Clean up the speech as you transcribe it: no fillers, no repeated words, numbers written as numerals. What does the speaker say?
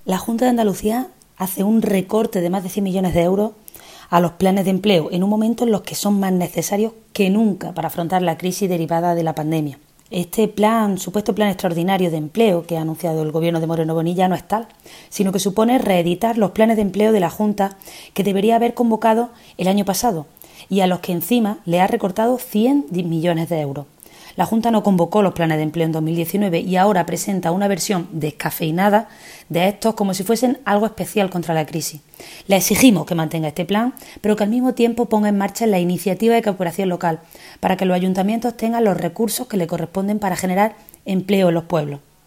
La Junta de Andalucía hace un recorte de más de 100 millones de euros a los planes de empleo en un momento en los que son más necesarios que nunca para afrontar la crisis derivada de la pandemia. Este supuesto plan extraordinario de empleo que ha anunciado el gobierno de Moreno Bonilla no es tal, sino que supone reeditar los planes de empleo de la Junta que debería haber convocado el año pasado y a los que encima le ha recortado 100 millones de euros. La Junta no convocó los planes de empleo en 2019 y ahora presenta una versión descafeinada de estos como si fuesen algo especial contra la crisis. Le exigimos que mantenga este plan, pero que al mismo tiempo ponga en marcha la iniciativa de cooperación local para que los ayuntamientos tengan los recursos que le corresponden para generar empleo en los pueblos.